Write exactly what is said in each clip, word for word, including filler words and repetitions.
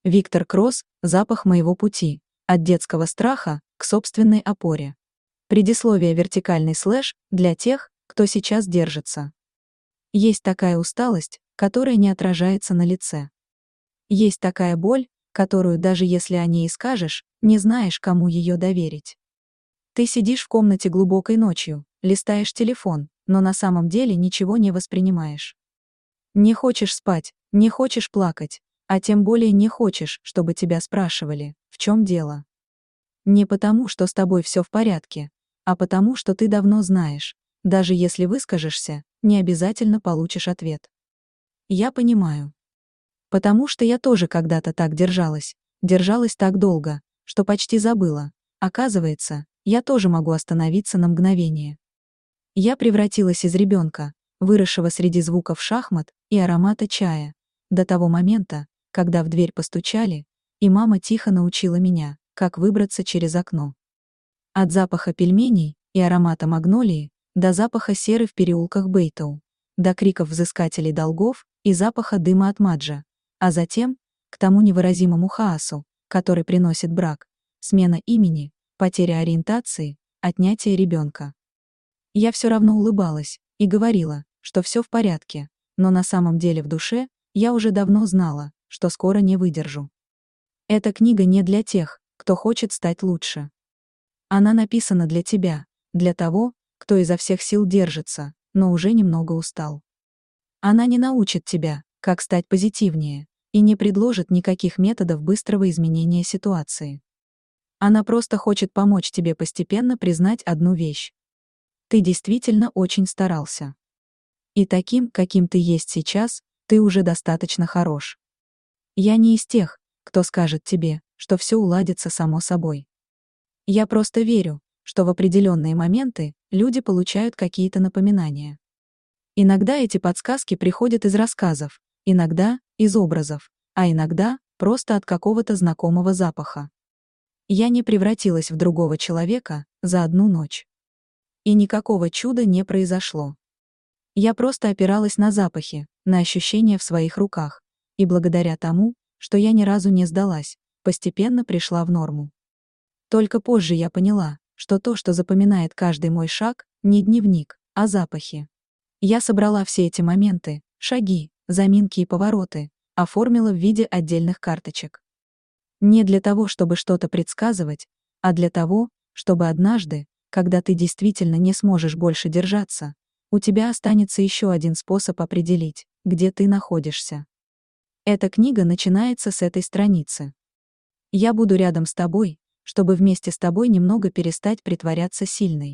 Виктор Кросс «Запах моего пути. От детского страха к собственной опоре». Предисловие вертикальный слэш для тех, кто сейчас держится. Есть такая усталость, которая не отражается на лице. Есть такая боль, которую даже если о ней и скажешь, не знаешь, кому ее доверить. Ты сидишь в комнате глубокой ночью, листаешь телефон, но на самом деле ничего не воспринимаешь. Не хочешь спать, не хочешь плакать, а тем более не хочешь, чтобы тебя спрашивали, в чем дело. Не потому, что с тобой все в порядке, а потому, что ты давно знаешь, даже если выскажешься, не обязательно получишь ответ. Я понимаю. Потому что я тоже когда-то так держалась, держалась так долго, что почти забыла. Оказывается, я тоже могу остановиться на мгновение. Я превратилась из ребенка, выросшего среди звуков шахмат и аромата чая, до того момента, когда в дверь постучали, и мама тихо научила меня, как выбраться через окно. От запаха пельменей и аромата магнолии до запаха серы в переулках Бейтоу, до криков взыскателей долгов и запаха дыма от маджа, а затем к тому невыразимому хаосу, который приносит брак, смена имени, потеря ориентации, отнятие ребенка. Я все равно улыбалась и говорила, что все в порядке, но на самом деле в душе я уже давно знала, что скоро не выдержу. Эта книга не для тех, кто хочет стать лучше. Она написана для тебя, для того, кто изо всех сил держится, но уже немного устал. Она не научит тебя, как стать позитивнее, и не предложит никаких методов быстрого изменения ситуации. Она просто хочет помочь тебе постепенно признать одну вещь. Ты действительно очень старался. И таким, каким ты есть сейчас, ты уже достаточно хорош. Я не из тех, кто скажет тебе, что все уладится само собой. Я просто верю, что в определенные моменты люди получают какие-то напоминания. Иногда эти подсказки приходят из рассказов, иногда из образов, а иногда просто от какого-то знакомого запаха. Я не превратилась в другого человека за одну ночь. И никакого чуда не произошло. Я просто опиралась на запахи, на ощущения в своих руках, и благодаря тому, что я ни разу не сдалась, постепенно пришла в норму. Только позже я поняла, что то, что запоминает каждый мой шаг, не дневник, а запахи. Я собрала все эти моменты, шаги, заминки и повороты, оформила в виде отдельных карточек. Не для того, чтобы что-то предсказывать, а для того, чтобы однажды, когда ты действительно не сможешь больше держаться, у тебя останется еще один способ определить, где ты находишься. Эта книга начинается с этой страницы. Я буду рядом с тобой, чтобы вместе с тобой немного перестать притворяться сильной.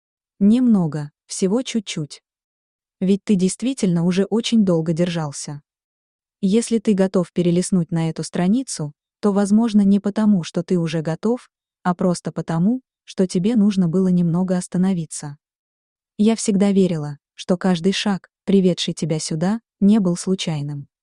Немного, всего чуть-чуть. Ведь ты действительно уже очень долго держался. Если ты готов перелистнуть на эту страницу, то, возможно, не потому, что ты уже готов, а просто потому, что тебе нужно было немного остановиться. Я всегда верила, что каждый шаг, приведший тебя сюда, не был случайным.